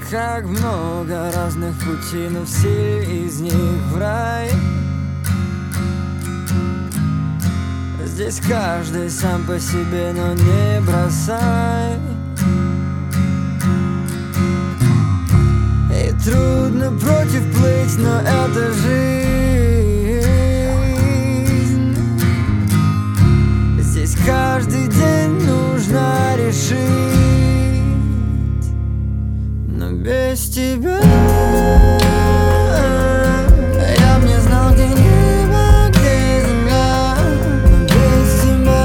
Как много разных путей, но все из них в рай. Здесь каждый сам по себе, но не бросай. И трудно против плыть, но это жизнь. Здесь каждый день нужно решить. Но без тебя я б не знал, где небо, где земля. Но без тебя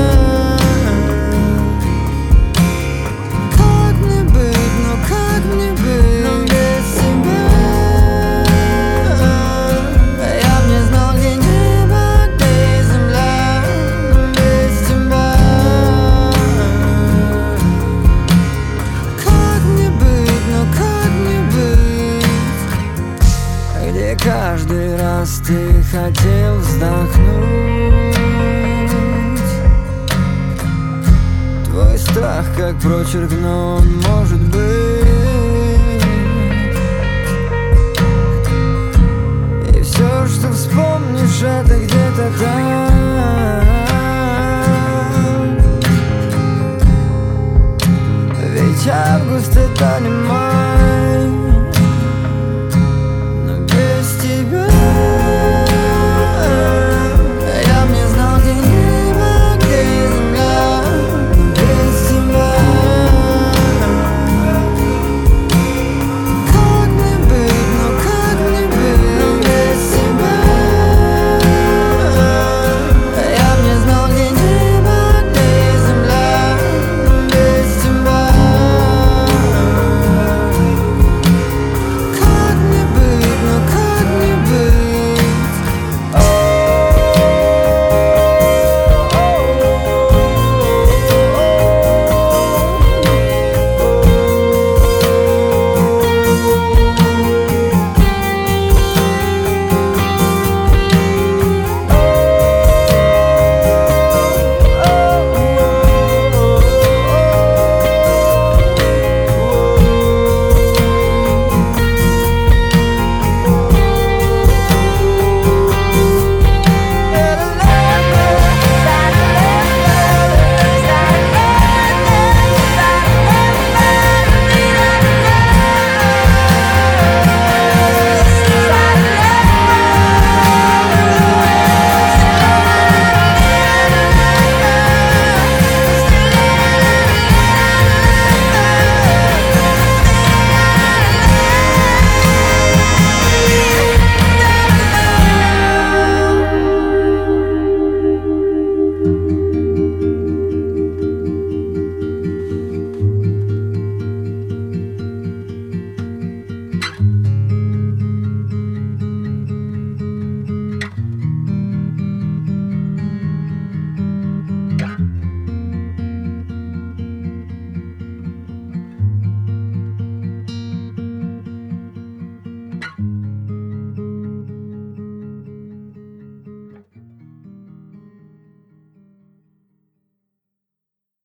как мне быть, ну как мне быть? Но без тебя я б не знал, где небо, где земля. Но без тебя как мне быть, ну как мне быть? Где каждый раз ты хотел вздохнуть. Твой страх как прочерк, но он может быть. И все, что вспомнишь, это где-то там. Ведь август — это не май.